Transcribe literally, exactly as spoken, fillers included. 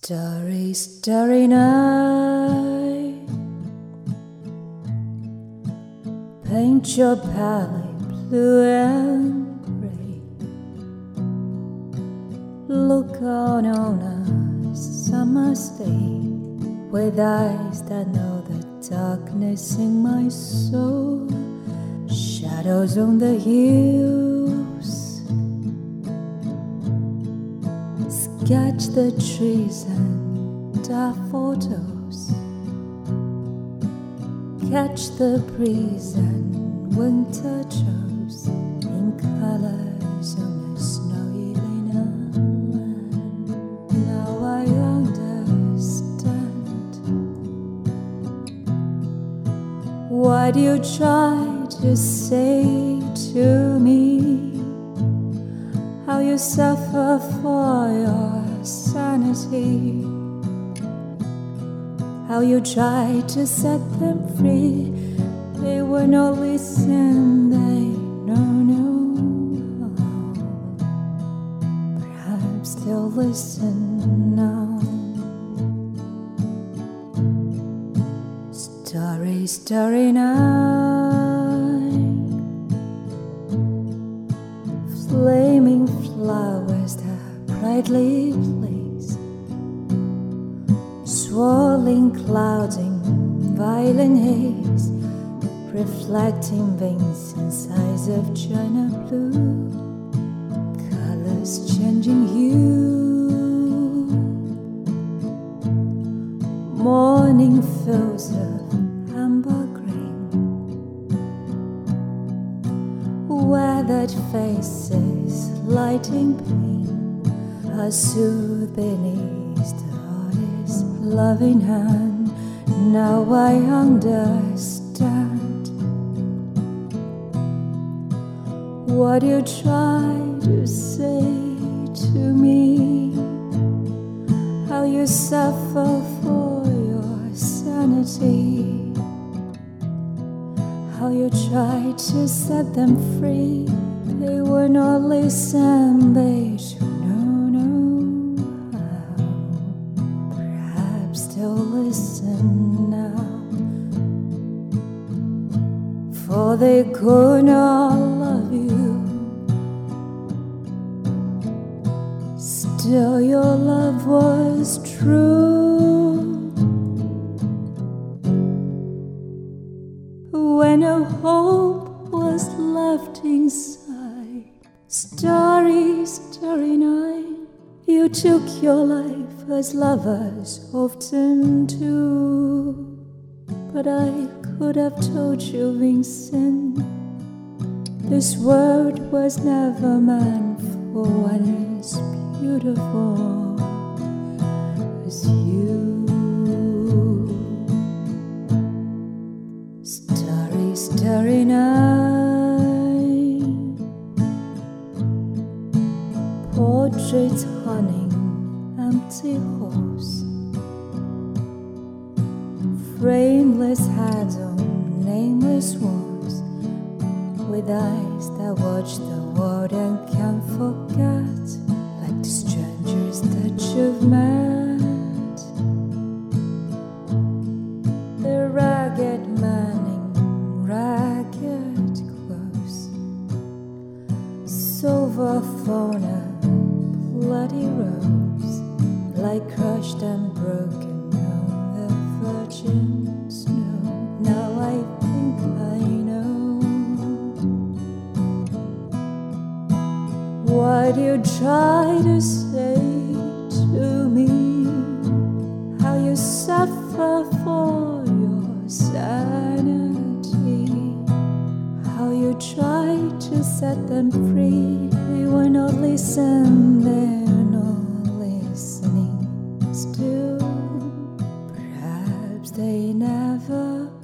Starry, starry night, paint your palette blue and gray. Look out on a summer's day with eyes that know the darkness in my soul. Shadows on the hills, sketch the trees and our photos, catch the breeze and winter shows in colors on a snowy linen land. Now I understand what you tried to say to me, how you suffer for your sanity, how you try to set them free. They will not listen, they don't know. Perhaps they'll listen now. Starry, starry night, flaming flowers that brightly blaze, swirling clouds in violent haze, reflecting veins and sighs of china blue, colors changing hue, morning fills of amber grain, weathered faces lighting pain are soothed beneath the artist's loving hand. Now I understand what you tried to say to me, how you suffer for your sanity, how you tried to set them free. They would not listen, they should know, know how. Perhaps they'll listen now, for they could not love you. Still your love was true. When no hope was left inside, starry, starry night, you took your life as lovers often do. But I could have told you, Vincent, this world was never meant for one as beautiful as you. Starry, starry night, portraits haunting empty halls, frameless heads on nameless walls, with eyes that watch the world and can't forget, like the strangers that you've met. The ragged man in ragged clothes, silver thorn and bloody rose, like crushed and broken on the virgin snow. Now I think I know what you try to say to me, how you suffer for your sanity, how you try to set them free. They will not listen, they're not listening still. Perhaps they never